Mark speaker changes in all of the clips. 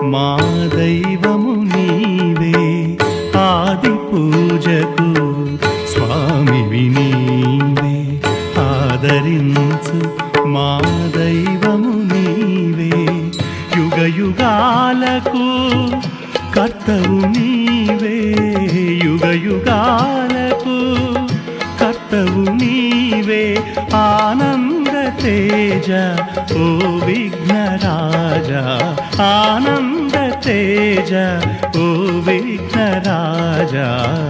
Speaker 1: మా దైవము నీవే ఆది పూజకు స్వామివి నీవే ఆదరించు మా దైవము నీవే యుగ యుగాలకు కర్తవు నీవే యుగ యుగాలకు కర్తవు నీవే ఆనంద తేజ ఓ విఘ్నరాజా ఆనంద తేజ ఓ విఘ్నరాజా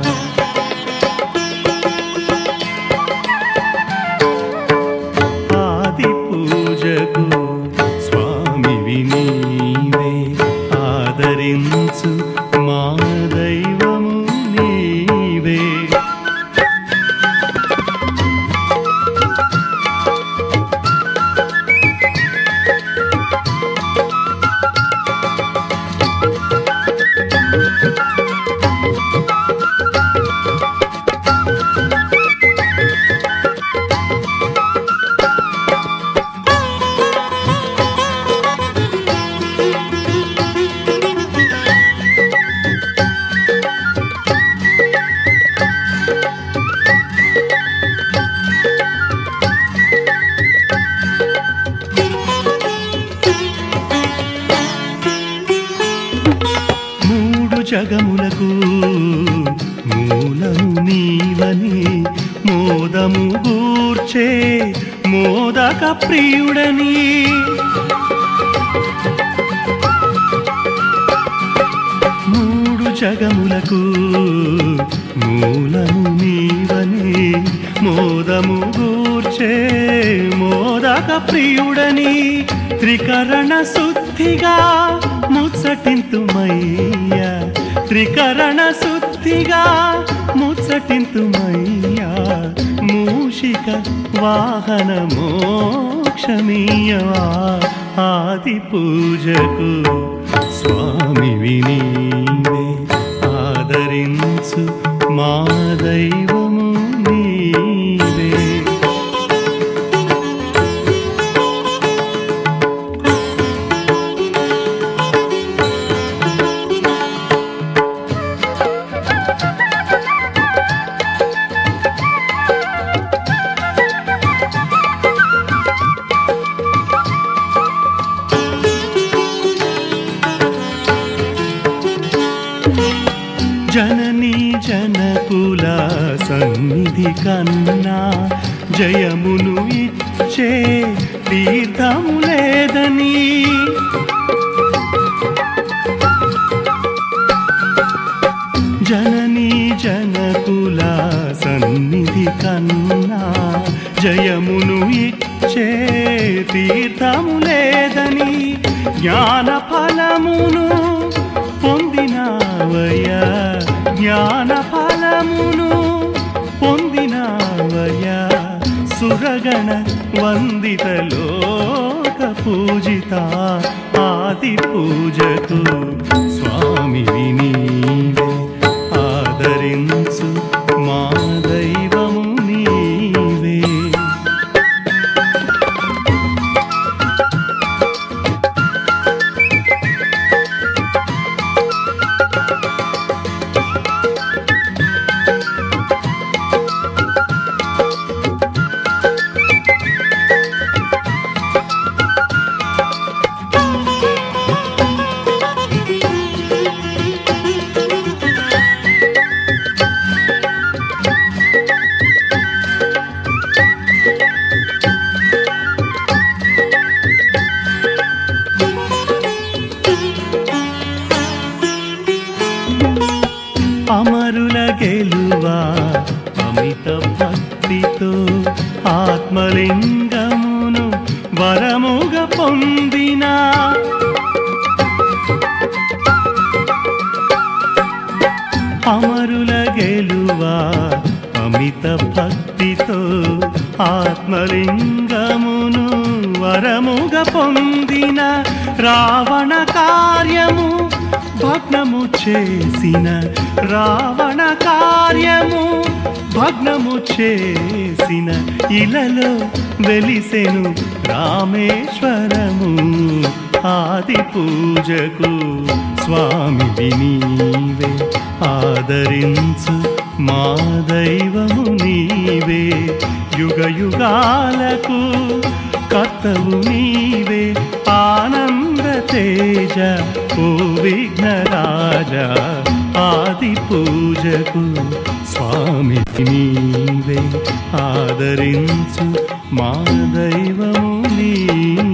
Speaker 1: ఆది పూజకు స్వామివి నీవే ఆదరించు మా దైవము నీవే జగములకు మూలము నీవని మోదము గూర్చే మోదక ప్రియుడని మూడు జగములకు మూలము నీవని మోదము గూర్చే మోదక ప్రియుడని త్రికరణ శుద్ధిగా ముచ్చటింతుమయ్యా త్రికరణ శుద్ధిగా ముచ్చటింతుమయ్యా మూషిక వాహన మోక్షమీయవా ఆది పూజకు స్వామివి నీవే ఆదరించు మా దైవము నీవే జననీ జనకుల సన్నిధి కన్నా జయమును ఇచ్చే తీర్థము లేదని జననీ జనకుల సన్నిధి కన్నా జయమును ఇచ్చే తీర్థము లేదని జ్ఞాన ఫలమును పొందినావయ్యా జ్ఞాన ఫలమును పొందినావయ్యా సురగణ వందిత లోక పూజిత ఆది పూజకు స్వామివి నీవే ఆదరించు మా దైవము నీవే అమరుల గెలువా అమిత భక్తితో ఆత్మలింగమును వరముగా పొందిన అమరుల గెలువా అమిత భక్తితో ఆత్మలింగమును వరముగా పొందిన రావణ కార్యము భగ్నము చేసిన రావణ కార్యము భగ్నము చేసిన ఇలలో వెలిసెను రామేశ్వరము. ఆది పూజకు స్వామివి నీవే, ఆదరించు మా దైవము నీవే. యుగ యుగాలకు కర్తవు నీవే, ఆనంద తేజ ఓ విఘ్నరాజ. ఆది పూజకు స్వామి నీవే, ఆదరించు మా దైవము నీవే.